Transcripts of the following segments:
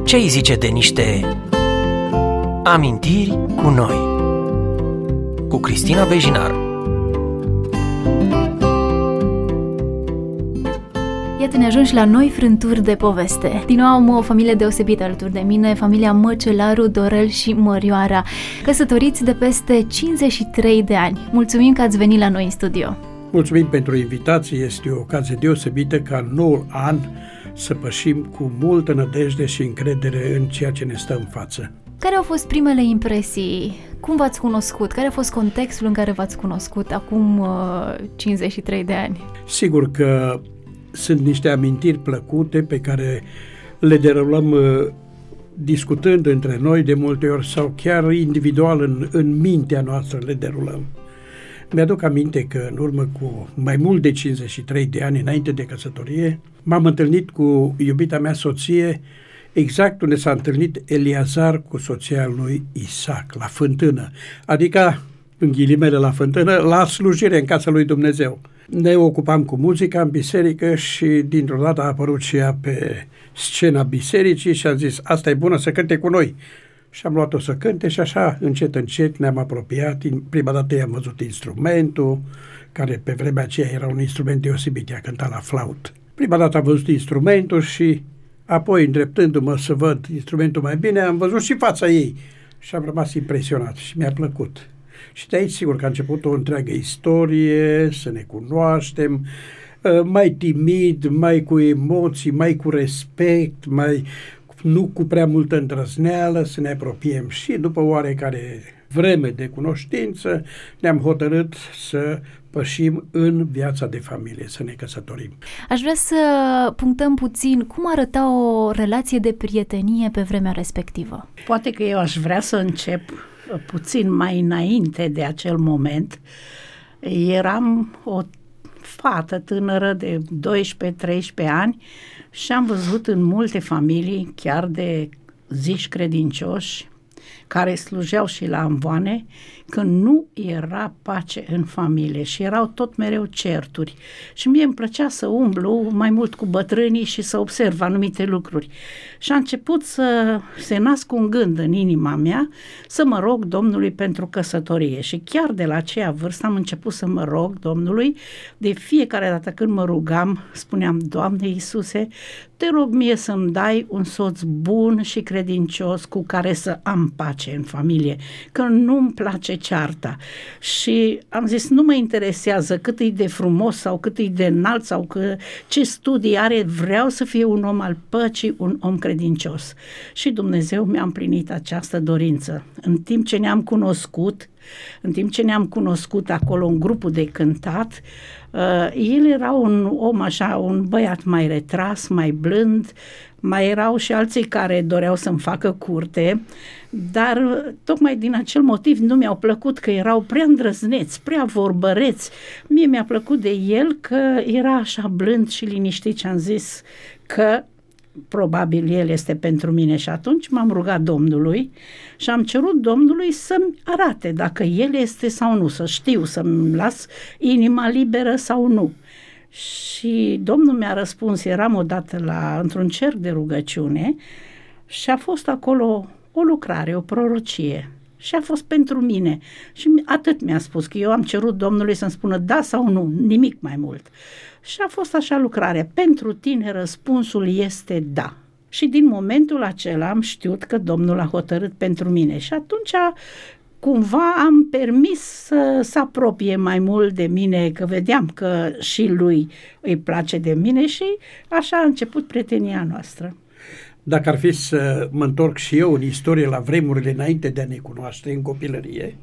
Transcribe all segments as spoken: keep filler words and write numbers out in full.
Ce îi zice de niște amintiri cu noi? Cu Cristina Bejinar. Iată, ne ajungi la noi frânturi de poveste. Din nou am o familie deosebită alături de mine, familia Măcelaru, Dorel și Mărioara, căsătoriți de peste cincizeci și trei de ani. Mulțumim că ați venit la noi în studio. Mulțumim pentru invitație, este o ocazie deosebită ca în noul an să pășim cu multă nădejde și încredere în ceea ce ne stă în față. Care au fost primele impresii? Cum v-ați cunoscut? Care a fost contextul în care v-ați cunoscut acum uh, cincizeci și trei de ani? Sigur că sunt niște amintiri plăcute pe care le derulăm uh, discutând între noi de multe ori sau chiar individual în, în mintea noastră le derulăm. Mi-aduc aminte că în urmă cu mai mult de cincizeci și trei de ani înainte de căsătorie m-am întâlnit cu iubita mea soție exact unde s-a întâlnit Eliazar cu soția lui Isaac, la fântână, adică, în ghilimele, la fântână, la slujire în casa lui Dumnezeu. Ne ocupam cu muzica în biserică și dintr-o dată a apărut și ea pe scena bisericii și a zis, asta e bună să cânte cu noi. Și am luat-o să cânte și așa, încet, încet ne-am apropiat. Prima dată i-am văzut instrumentul, care pe vremea aceea era un instrument deosebit, ea cânta la flaut. Prima dată am văzut instrumentul și apoi, îndreptându-mă să văd instrumentul mai bine, am văzut și fața ei și am rămas impresionat și mi-a plăcut. Și de aici, sigur, că a început o întreagă istorie, să ne cunoaștem, mai timid, mai cu emoții, mai cu respect, mai nu cu prea multă îndrăzneală, să ne apropiem și după oarecare vreme de cunoștință ne-am hotărât să pășim în viața de familie, să ne căsătorim. Aș vrea să punctăm puțin cum arăta o relație de prietenie pe vremea respectivă. Poate că eu aș vrea să încep puțin mai înainte de acel moment. Eram o fată tânără de doisprezece treisprezece ani și am văzut în multe familii, chiar de ziși credincioși, care slujeau și la amvoane, că nu era pace în familie și erau tot mereu certuri. Și mie îmi plăcea să umblu mai mult cu bătrânii și să observ anumite lucruri. Și a început să se nască un gând în inima mea să mă rog Domnului pentru căsătorie. Și chiar de la aceea vârstă am început să mă rog Domnului. De fiecare dată când mă rugam, spuneam, Doamne Iisuse, te rog mie să-mi dai un soț bun și credincios cu care să am pace în familie, că nu-mi place cearta. Și am zis, nu mă interesează cât e de frumos sau cât e de înalt sau că, ce studii are, vreau să fie un om al păcii, un om credincios. Și Dumnezeu mi-a împlinit această dorință. În timp ce ne-am cunoscut, în timp ce ne-am cunoscut acolo în grupul de cântat, uh, el era un om așa, un băiat mai retras, mai blând, mai erau și alții care doreau să-mi facă curte, dar tocmai din acel motiv nu mi-au plăcut, că erau prea îndrăzneți, prea vorbăreți. Mie mi-a plăcut de el că era așa blând și liniștit și am zis că probabil el este pentru mine și atunci m-am rugat Domnului și am cerut Domnului să-mi arate dacă el este sau nu, să știu, să-mi las inima liberă sau nu. Și Domnul mi-a răspuns, eram odată la, într-un cerc de rugăciune și a fost acolo o lucrare, o prorocie și a fost pentru mine și atât mi-a spus, că eu am cerut Domnului să-mi spună da sau nu, nimic mai mult. Și a fost așa lucrare, pentru tine răspunsul este da. Și din momentul acela am știut că Domnul a hotărât pentru mine și atunci cumva am permis să se apropie mai mult de mine, că vedeam că și lui îi place de mine și așa a început prietenia noastră. Dacă ar fi să mă întorc și eu în istorie la vremurile înainte de a ne cunoaște, în copilărie,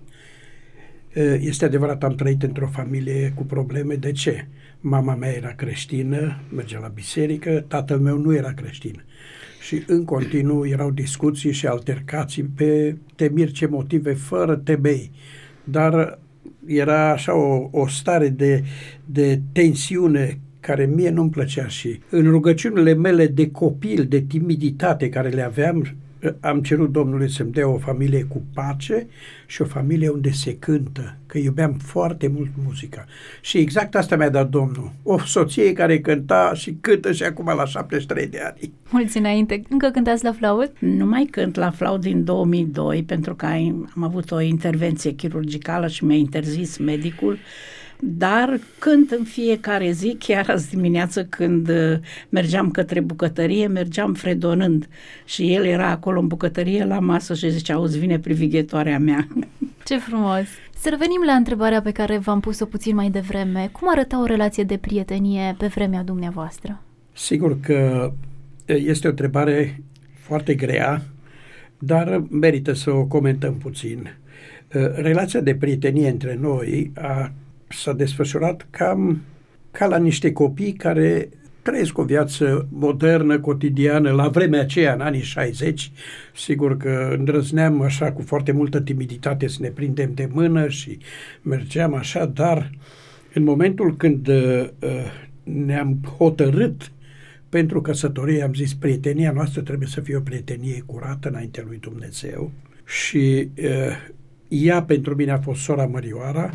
este adevărat, am trăit într-o familie cu probleme. De ce? Mama mea era creștină, mergea la biserică, tatăl meu nu era creștin. Și în continuu erau discuții și altercații pe temiri ce motive, fără temei. Dar era așa o, o stare de, de tensiune care mie nu-mi plăcea și în rugăciunile mele de copil, de timiditate care le aveam, am cerut Domnului să-mi dea o familie cu pace și o familie unde se cântă, că iubeam foarte mult muzica. Și exact asta mi-a dat Domnul. O soție care cânta și cântă și acum la șaptezeci și trei de ani. Mulți înainte. Încă cântați la flaut? Nu mai cânt la flaut din două mii doi, pentru că am avut o intervenție chirurgicală și mi-a interzis medicul, dar cânt în fiecare zi, chiar azi dimineață când mergeam către bucătărie, mergeam fredonând și el era acolo în bucătărie la masă și zicea, auzi, vine privighetoarea mea. Ce frumos! Să revenim la întrebarea pe care v-am pus-o puțin mai devreme. Cum arăta o relație de prietenie pe vremea dumneavoastră? Sigur că este o întrebare foarte grea, dar merită să o comentăm puțin. Relația de prietenie între noi a s-a desfășurat cam ca la niște copii care trăiesc o viață modernă, cotidiană, la vremea aceea, în anii șaizeci. Sigur că îndrăzneam așa cu foarte multă timiditate să ne prindem de mână și mergeam așa, dar în momentul când uh, ne-am hotărât pentru căsătorie, am zis, prietenia noastră trebuie să fie o prietenie curată înaintea lui Dumnezeu și uh, ea pentru mine a fost sora Mărioara.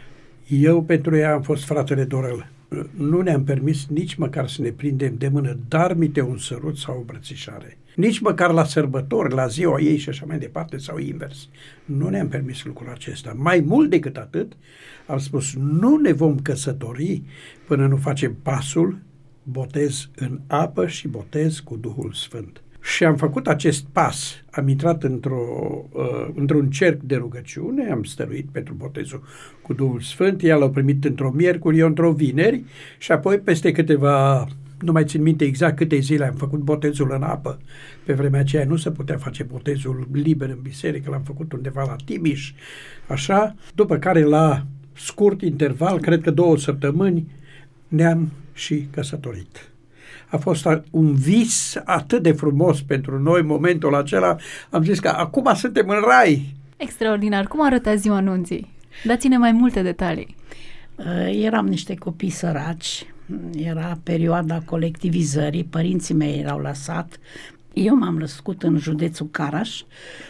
Eu pentru ea am fost fratele Dorel. Nu ne-am permis nici măcar să ne prindem de mână, dar mite un sărut sau o îmbrățișare. Nici măcar la sărbători, la ziua ei și așa mai departe, sau invers. Nu ne-am permis lucrul acesta. Mai mult decât atât, am spus, nu ne vom căsători până nu facem pasul, botez în apă și botez cu Duhul Sfânt. Și am făcut acest pas, am intrat într-o, uh, într-un cerc de rugăciune, am stăruit pentru botezul cu Duhul Sfânt, ea l-a primit într-o miercuri, eu într-o vineri și apoi peste câteva, nu mai țin minte exact câte zile, am făcut botezul în apă. Pe vremea aceea nu se putea face botezul liber în biserică, l-am făcut undeva la Timiș, așa, după care la scurt interval, cred că două săptămâni, ne-am și căsătorit. A fost un vis atât de frumos pentru noi momentul acela. Am zis că acum suntem în rai. Extraordinar. Cum arăta ziua nunții? Dați-ne mai multe detalii. Eram niște copii săraci. Era perioada colectivizării. Părinții mei erau la sat. Eu m-am născut în județul Caraș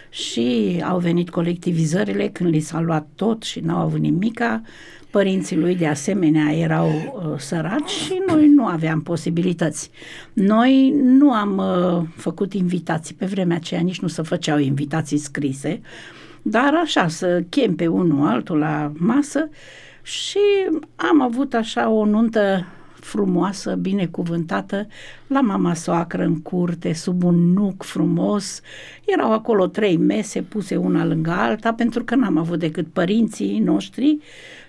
și au venit colectivizările când li s-a luat tot și n-au avut nimica. Părinții lui de asemenea erau uh, săraci și noi nu aveam posibilități. Noi nu am uh, făcut invitații, pe vremea aceea nici nu se făceau invitații scrise, dar așa să chem pe unul altul la masă și am avut așa o nuntă frumoasă, binecuvântată, la mama soacră în curte, sub un nuc frumos. Erau acolo trei mese puse una lângă alta, pentru că n-am avut decât părinții noștri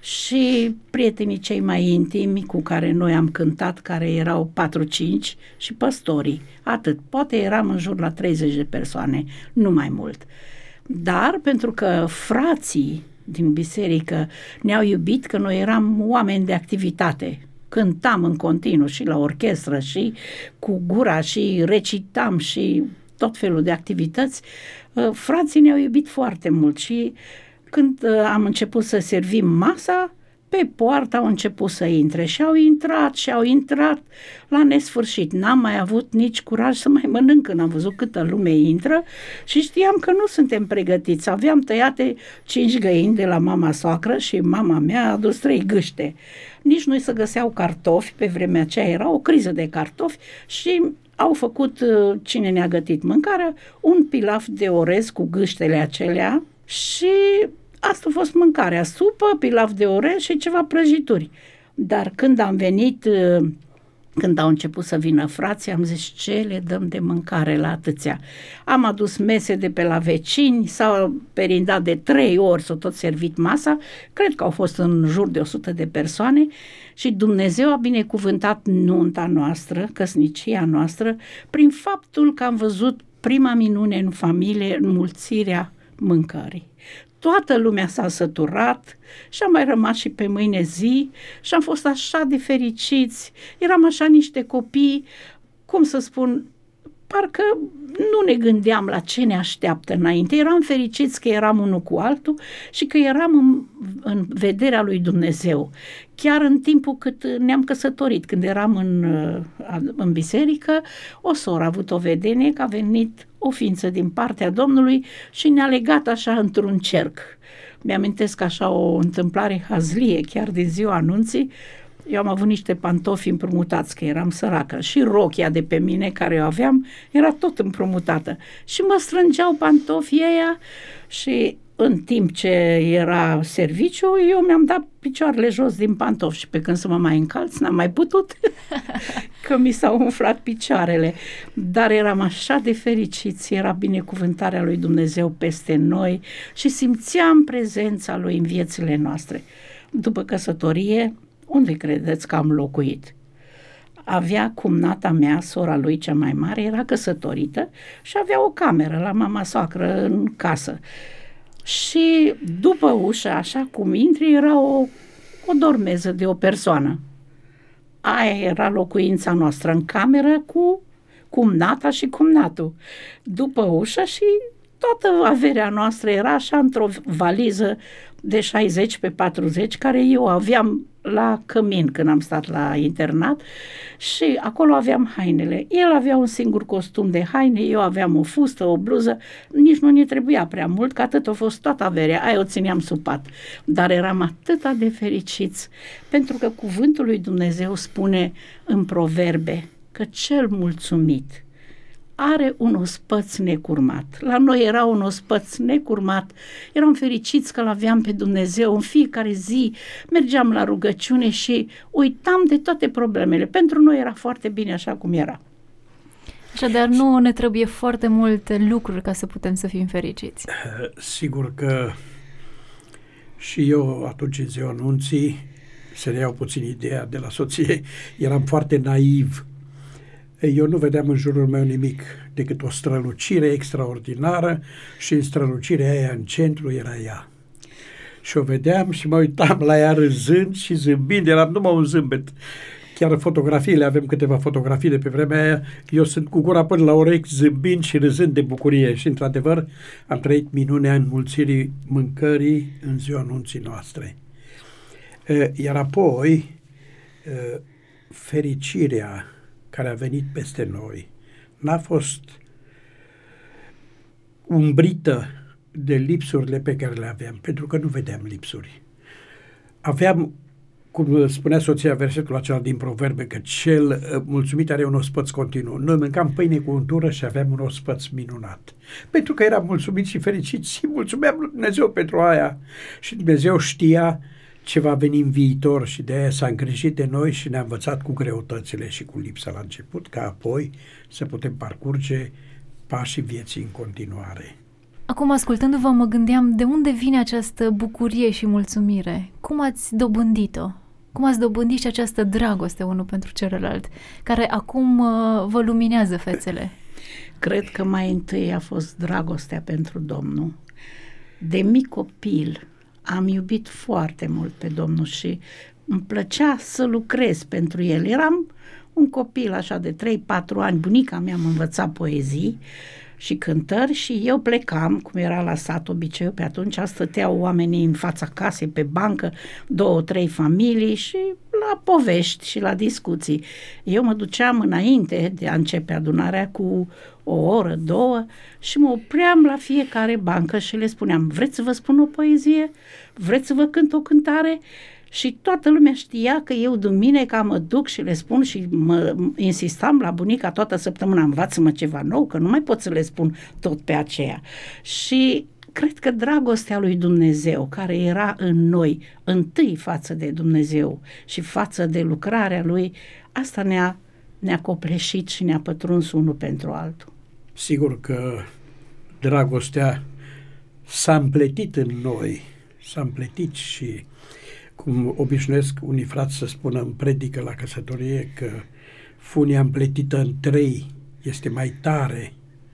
și prietenii cei mai intimi cu care noi am cântat, care erau patru-cinci, și păstorii. Atât. Poate eram în jur la treizeci de persoane, nu mai mult. Dar pentru că frații din biserică ne-au iubit, că noi eram oameni de activitate, cântam în continuu și la orchestră și cu gura și recitam și tot felul de activități, frații ne-au iubit foarte mult și când am început să servim masa, pe poartă au început să intre și au intrat și au intrat la nesfârșit. N-am mai avut nici curaj să mai mănânc când am văzut câtă lume intră și știam că nu suntem pregătiți. Aveam tăiate cinci găini de la mama soacră și mama mea a adus trei gâște. Nici nu se găseau cartofi, pe vremea aceea era o criză de cartofi și au făcut, cine ne-a gătit mâncarea, un pilaf de orez cu gâștele acelea și asta a fost mâncarea, supă, pilaf de orez și ceva prăjituri. Dar când am venit, când au început să vină frații, am zis, ce le dăm de mâncare la atâția? Am adus mese de pe la vecini, s-au perindat de trei ori, s-au tot servit masa, cred că au fost în jur de o sută de persoane și Dumnezeu a binecuvântat nunta noastră, căsnicia noastră, prin faptul că am văzut prima minune în familie, înmulțirea mâncării. Toată lumea s-a săturat și am mai rămas și pe mâine zi și am fost așa de fericiți. Eram așa niște copii, cum să spun, parcă nu ne gândeam la ce ne așteaptă înainte. Eram fericiți că eram unul cu altul și că eram în, în vederea lui Dumnezeu. Chiar în timpul cât ne-am căsătorit, când eram în, în biserică, o soră a avut o vedenie că a venit o ființă din partea Domnului și ne-a legat așa într-un cerc. Mi-amintesc așa o întâmplare hazlie, chiar din ziua anunții. Eu am avut niște pantofi împrumutați, că eram săracă, și rochia de pe mine care o aveam era tot împrumutată. Și mă strângeau pantofii ăia și în timp ce era serviciu, eu mi-am dat picioarele jos din pantofi și pe când să mă mai încalț, n-am mai putut, că mi s-au umflat picioarele. Dar eram așa de fericiți, era binecuvântarea lui Dumnezeu peste noi și simțeam prezența lui în viețile noastre. După căsătorie, unde credeți că am locuit? Avea cumnata mea, sora lui cea mai mare, era căsătorită și avea o cameră la mama soacră în casă. Și după ușă, așa cum intri, era o, o dormeză de o persoană. Aia era locuința noastră, în cameră cu cumnata și cumnatul. După ușă și toată averea noastră era așa într-o valiză de șaizeci pe patruzeci, care eu aveam la cămin când am stat la internat și acolo aveam hainele. El avea un singur costum de haine, eu aveam o fustă, o bluză, nici nu ne trebuia prea mult, că atât a fost toată averea, aia o țineam sub pat. Dar eram atât de fericiți, pentru că cuvântul lui Dumnezeu spune în Proverbe că cel mulțumit are un ospăț necurmat. La noi era un ospăț necurmat. Eram fericiți că l-aveam pe Dumnezeu în fiecare zi. Mergeam la rugăciune și uitam de toate problemele. Pentru noi era foarte bine așa cum era. Așadar, nu ne trebuie foarte multe lucruri ca să putem să fim fericiți. Sigur că și eu atunci în ziua anunții, să ne iau puțin ideea de la soție, eram foarte naiv. Eu nu vedeam în jurul meu nimic decât o strălucire extraordinară și în strălucirea aia în centru era ea. Și o vedeam și mă uitam la ea râzând și zâmbind, eram numai un zâmbet. Chiar fotografiile, avem câteva fotografii de pe vremea aia, eu sunt cu gura până la urechi zâmbind și râzând de bucurie și într-adevăr am trăit minunea înmulțirii mâncării în ziua anunții noastre. Iar apoi fericirea care a venit peste noi n-a fost umbrită de lipsurile pe care le aveam, pentru că nu vedeam lipsuri. Aveam, cum spunea soția versetul acela din Proverbe, că cel mulțumit are un ospăț continuu. Noi mâncam pâine cu untură și aveam un ospăț minunat. Pentru că eram mulțumiți și fericiți și mulțumeam lui Dumnezeu pentru aia. Și Dumnezeu știa ce va veni în viitor și de aia s-a îngrijit de noi și ne-a învățat cu greutățile și cu lipsa la început, ca apoi să putem parcurge pașii vieții în continuare. Acum, ascultându-vă, mă gândeam de unde vine această bucurie și mulțumire? Cum ați dobândit-o? Cum ați dobândit și această dragoste unul pentru celălalt, care acum uh, vă luminează fețele? Cred că mai întâi a fost dragostea pentru Domnul. De mic copil am iubit foarte mult pe Domnul și îmi plăcea să lucrez pentru El. Eram un copil așa de trei patru ani, bunica mea mă învăța poezii și cântări și eu plecam, cum era la sat obiceiul pe atunci, stăteau oamenii în fața casei pe bancă, două, trei familii și la povești și la discuții. Eu mă duceam înainte de a începe adunarea cu o oră, două și mă opream la fiecare bancă și le spuneam: vreți să vă spun o poezie? Vreți să vă cânt o cântare? Și toată lumea știa că eu duminica mă duc și le spun și mă insistam la bunica toată săptămâna: învață-mă ceva nou, că nu mai pot să le spun tot pe aceea. Și cred că dragostea lui Dumnezeu, care era în noi, întâi față de Dumnezeu și față de lucrarea Lui, asta ne-a, ne-a copleșit și ne-a pătruns unul pentru altul. Sigur că dragostea s-a împletit în noi, s-a împletit și, cum obișnuiesc unii frați să spună în predică la căsătorie, că funia împletită în trei este mai tare.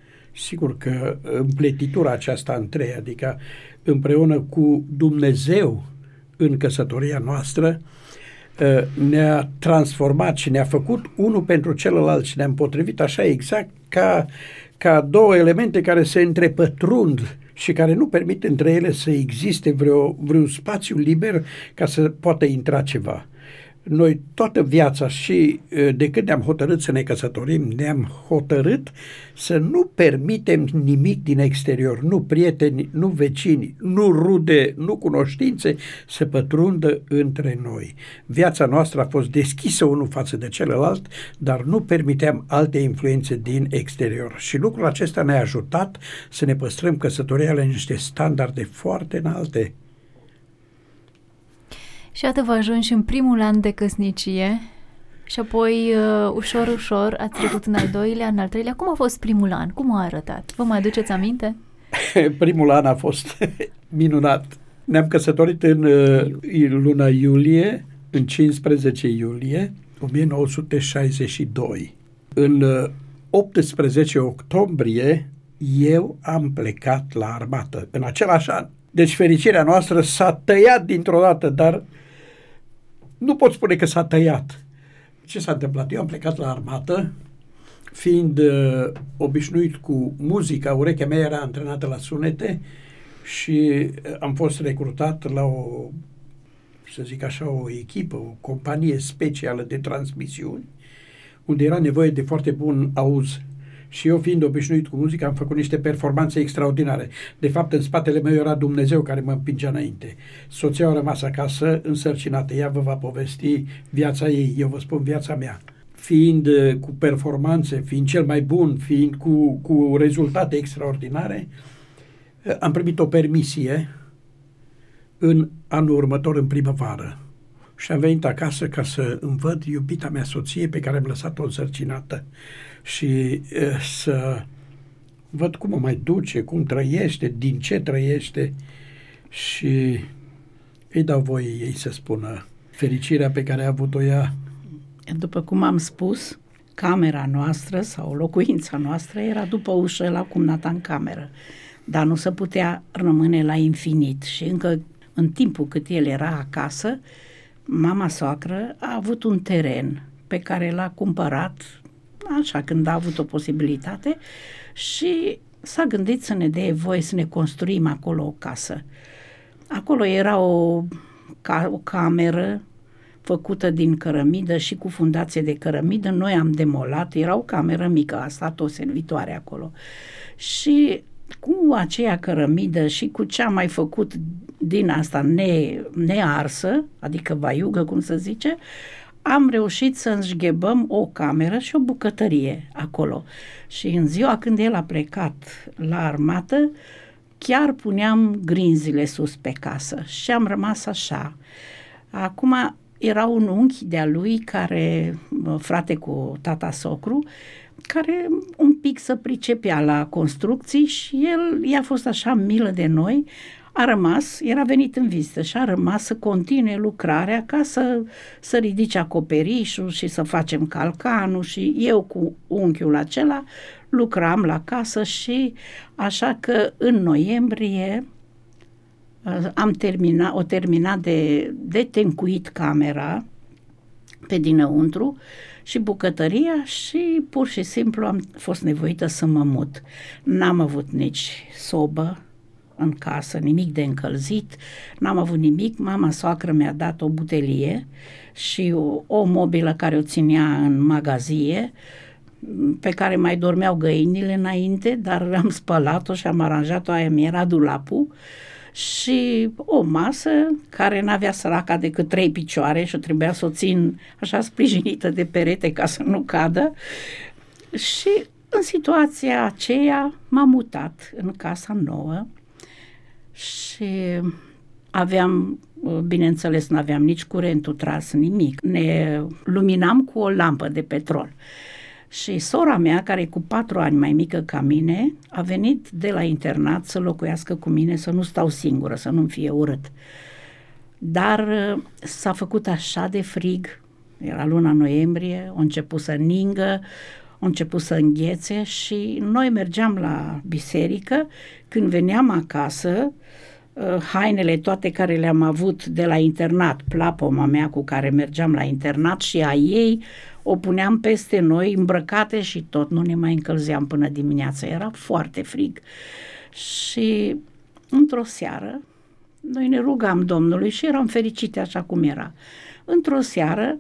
Sigur că împletitura aceasta în trei, adică împreună cu Dumnezeu în căsătoria noastră, ne-a transformat și ne-a făcut unul pentru celălalt și ne-a împotrivit așa exact ca, ca două elemente care se întrepătrund și care nu permit între ele să existe vreo, vreun spațiu liber ca să poată intra ceva. Noi toată viața și de când ne-am hotărât să ne căsătorim, ne-am hotărât să nu permitem nimic din exterior, nu prieteni, nu vecini, nu rude, nu cunoștințe să pătrundă între noi. Viața noastră a fost deschisă unul față de celălalt, dar nu permiteam alte influențe din exterior. Și lucrul acesta ne-a ajutat să ne păstrăm căsătoria la niște standarde foarte înalte. Și atât vă ajungi în primul an de căsnicie și apoi uh, ușor, ușor ați trecut în al doilea, în al treilea. Cum a fost primul an? Cum a arătat? Vă mai aduceți aminte? Primul an a fost minunat. Ne-am căsătorit în uh, luna iulie, în cincisprezece iulie o mie nouă sute șaizeci și doi. În uh, optsprezece octombrie eu am plecat la armată, în același an. Deci fericirea noastră s-a tăiat dintr-o dată, dar nu pot spune că s-a tăiat. Ce s-a întâmplat? Eu am plecat la armată, fiind uh, obișnuit cu muzica, urechea mea era antrenată la sunete și am fost recrutat la o, să zic așa, o echipă, o companie specială de transmisiuni, unde era nevoie de foarte bun auz. Și eu, fiind obișnuit cu muzica, am făcut niște performanțe extraordinare. De fapt, în spatele meu era Dumnezeu care mă împingea înainte. Soția a rămas acasă, însărcinată. Ea vă va povesti viața ei, eu vă spun viața mea. Fiind cu performanțe, fiind cel mai bun, fiind cu, cu rezultate extraordinare, am primit o permisie în anul următor, în primăvară. Și am venit acasă ca să îmi văd iubita mea soție pe care am lăsat-o însărcinată și uh, să văd cum o mai duce, cum trăiește, din ce trăiește și îi dau voie ei să spună fericirea pe care a avut-o ea. După cum am spus, camera noastră sau locuința noastră era după ușă la cumnata în cameră, dar nu se putea rămâne la infinit și încă în timpul cât el era acasă, mama soacră a avut un teren pe care l-a cumpărat așa când a avut o posibilitate și s-a gândit să ne dea voie să ne construim acolo o casă. Acolo era o, ca, o cameră făcută din cărămidă și cu fundație de cărămidă. Noi am demolat, era o cameră mică, a stat o servitoare acolo. Și cu aceea cărămidă și cu ce am mai făcut din asta ne, nearsă, adică vaiugă, cum se zice, am reușit să înșghebăm o cameră și o bucătărie acolo. Și în ziua când el a plecat la armată, chiar puneam grinzile sus pe casă și am rămas așa. Acum era un unchi de-a lui, care, frate cu tata socru, care un pic se pricepea la construcții și el i-a fost așa milă de noi, a rămas, era venit în vizită și a rămas să continue lucrarea ca să, să ridice acoperișul și să facem calcanul și eu cu unchiul acela lucram la casă și așa că în noiembrie am terminat, o terminat de, de tencuit camera pe dinăuntru și bucătăria și pur și simplu am fost nevoită să mă mut. N-am avut nici sobă în casă, nimic de încălzit, n-am avut nimic. Mama soacră mi-a dat o butelie și o, o mobilă care o ținea în magazie, pe care mai dormeau găinile înainte, dar am spălat-o și am aranjat-o, aia mi-era dulapul, și o masă care n-avea săraca decât trei picioare și trebuia să o țin așa sprijinită de perete ca să nu cadă. Și în situația aceea m-am mutat în casa nouă și aveam, bineînțeles, nu aveam nici curentul tras, nimic. Ne luminam cu o lampă de petrol. Și sora mea, care e cu patru ani mai mică ca mine, a venit de la internat să locuiască cu mine, să nu stau singură, să nu-mi fie urât. Dar s-a făcut așa de frig, era luna noiembrie, a început să ningă, a început să înghețe și noi mergeam la biserică. Când veneam acasă, hainele toate care le-am avut de la internat, plapoma mea cu care mergeam la internat și a ei, o puneam peste noi îmbrăcate și tot nu ne mai încălzeam până dimineața. Era foarte frig. Și într-o seară, noi ne rugam Domnului și eram fericite așa cum era. Într-o seară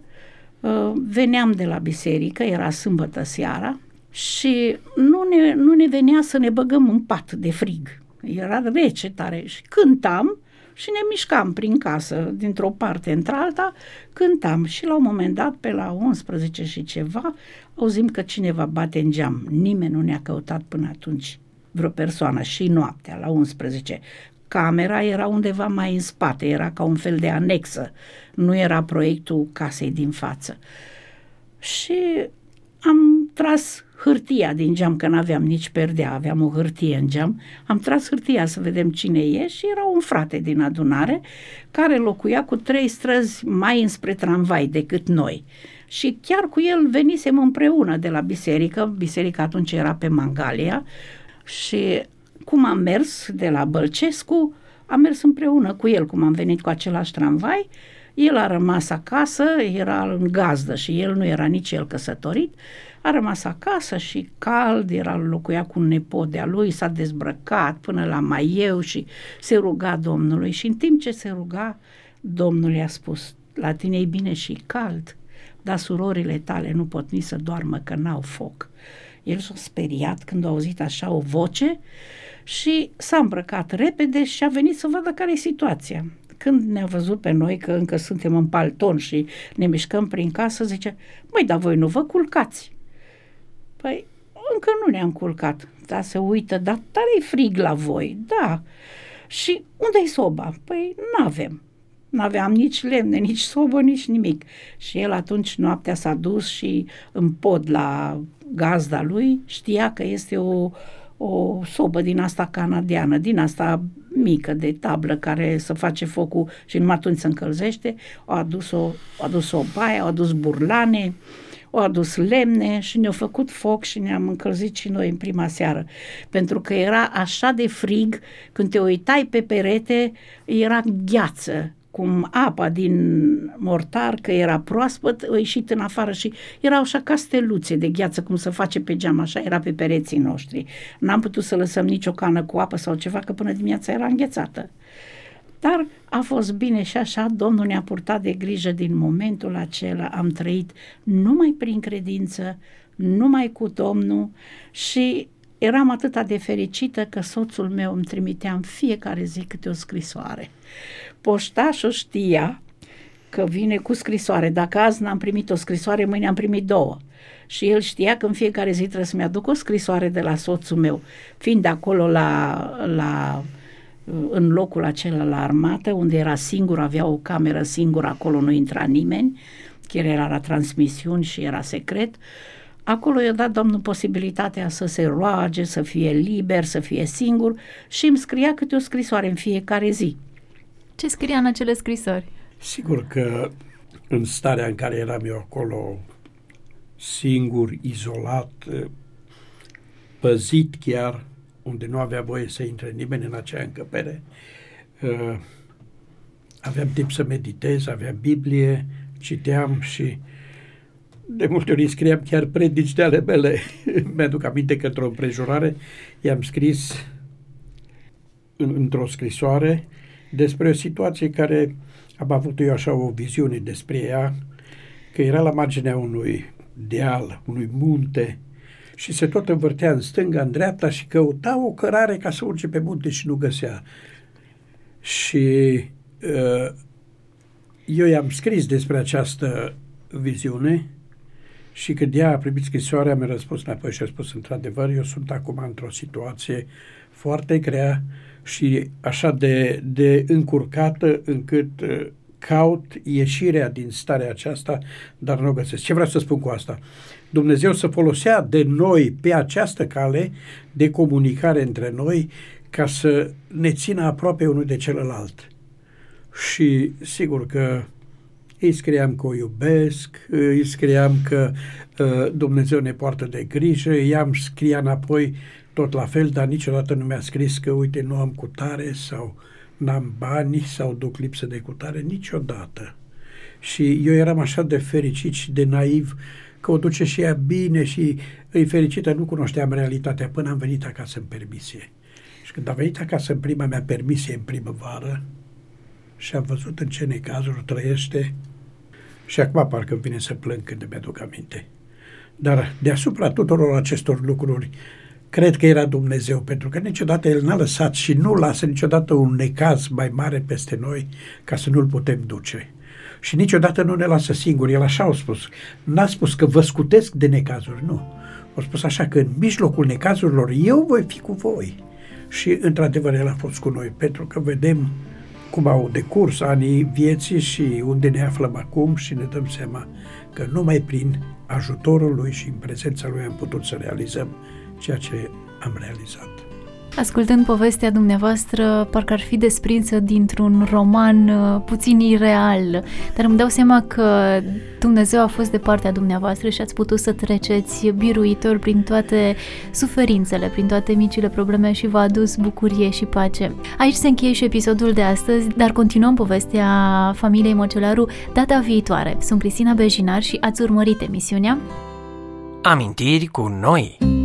veneam de la biserică, era sâmbătă seara, și nu ne, nu ne venea să ne băgăm în pat de frig. Era rece tare și cântam și ne mișcam prin casă, dintr-o parte într-alta, cântam și la un moment dat, pe la unsprezece și ceva, auzim că cineva bate în geam. Nimeni nu ne-a căutat până atunci, vreo persoană, și noaptea, la unsprezece. Camera era undeva mai în spate, era ca un fel de anexă, nu era proiectul casei din față. Și am tras hârtia din geam, că n-aveam nici perdea, aveam o hârtie în geam, am tras hârtia să vedem cine e și era un frate din adunare care locuia cu trei străzi mai înspre tramvai decât noi. Și chiar cu el venisem împreună de la biserică, biserica atunci era pe Mangalia, și cum am mers de la Bălcescu, am mers împreună cu el, cum am venit cu același tramvai. El a rămas acasă, era în gazdă și el nu era nici el căsătorit, a rămas acasă și cald, era, locuia cu un nepot de-a lui, s-a dezbrăcat până la maieu și se ruga Domnului și în timp ce se ruga, Domnul i-a spus: la tine e bine și cald, dar surorile tale nu pot nici să doarmă că n-au foc. El s-a speriat când a auzit așa o voce și s-a îmbrăcat repede și a venit să vadă care e situația. Când ne-a văzut pe noi că încă suntem în palton și ne mișcăm prin casă, zice: măi, dar voi nu vă culcați? Păi, încă nu ne-am culcat. Dar se uită: dar tare-i frig la voi. Da. Și unde-i soba? Păi, n-avem. N-aveam nici lemne, nici sobă, nici nimic. Și el atunci noaptea s-a dus și în pod la gazda lui, știa că este o, o sobă din asta canadiană, din asta mică de tablă care să face focul și numai atunci se încălzește. Au adus o, au adus o baie, au adus burlane, au adus lemne și ne-au făcut foc și ne-am încălzit și noi în prima seară. Pentru că era așa de frig, când te uitai pe perete, era gheață, cum apa din mortar, că era proaspăt, a ieșit în afară și erau așa ca steluțe de gheață, cum se face pe geam, așa era pe pereții noștri. N-am putut să lăsăm nicio cană cu apă sau ceva, că până dimineața era înghețată. Dar a fost bine și așa, Domnul ne-a purtat de grijă din momentul acela, am trăit numai prin credință, numai cu Domnul și eram atât de fericită că soțul meu îmi trimitea în fiecare zi câte o scrisoare. Poștașul știa că vine cu scrisoare. Dacă azi n-am primit o scrisoare, mâine am primit două. Și el știa că în fiecare zi trebuie să-mi aduc o scrisoare de la soțul meu. Fiind acolo la, la, în locul acela la armată, unde era singur, avea o cameră singură, acolo nu intra nimeni, chiar era la transmisiuni și era secret. Acolo i-a dat Domnul posibilitatea să se roage, să fie liber, să fie singur și îmi scria câte o scrisoare în fiecare zi. Ce scria în acele scrisori? Sigur că în starea în care eram eu acolo, singur, izolat, păzit chiar, unde nu avea voie să intre nimeni în acea încăpere, aveam timp să meditez, aveam Biblie, citeam și de multe ori scriam chiar predici de ale mele. Mi-aduc aminte că într-o împrejurare i-am scris în, într-o scrisoare despre o situație care am avut eu așa o viziune despre ea, că era la marginea unui deal, unui munte și se tot învârtea în stânga, în dreapta și căuta o cărare ca să urce pe munte și nu găsea. Și uh, eu i-am scris despre această viziune și când ea a primit scrisoarea, mi-a răspuns înapoi și a spus: într-adevăr, eu sunt acum într-o situație foarte grea și așa de, de încurcată încât uh, caut ieșirea din starea aceasta, dar nu o găsesc. Ce vreau să spun cu asta? Dumnezeu să folosea de noi pe această cale de comunicare între noi ca să ne țină aproape unul de celălalt. Și sigur că îi scriam că o iubesc, îi scriam că uh, Dumnezeu ne poartă de grijă, i-am scria înapoi tot la fel, dar niciodată nu mi-a scris că uite nu am cutare sau n-am bani sau duc lipsă de cutare, niciodată. Și eu eram așa de fericit și de naiv că o duce și ea bine și e fericită, nu cunoșteam realitatea până am venit acasă în permisie. Și când am venit acasă în prima mea permisie în primăvară și am văzut în ce necazuri trăiește, și acum parcă îmi vine să plâng când îmi aduc aminte. Dar deasupra tuturor acestor lucruri, cred că era Dumnezeu, pentru că niciodată El n-a lăsat și nu lasă niciodată un necaz mai mare peste noi ca să nu-l putem duce. Și niciodată nu ne lasă singuri. El așa a spus. N-a spus că vă scutesc de necazuri, nu. A spus așa că în mijlocul necazurilor eu voi fi cu voi. Și într-adevăr El a fost cu noi, pentru că vedem cum au decurs anii vieții și unde ne aflăm acum și ne dăm seama că numai prin ajutorul Lui și în prezența Lui am putut să realizăm ceea ce am realizat. Ascultând povestea dumneavoastră, parcă ar fi desprinsă dintr-un roman uh, puțin ireal, dar îmi dau seama că Dumnezeu a fost de partea dumneavoastră și ați putut să treceți biruitor prin toate suferințele, prin toate micile probleme și v-a adus bucurie și pace. Aici se încheie și episodul de astăzi, dar continuăm povestea familiei Măcelaru data viitoare. Sunt Cristina Bejinar și ați urmărit emisiunea Amintiri cu noi.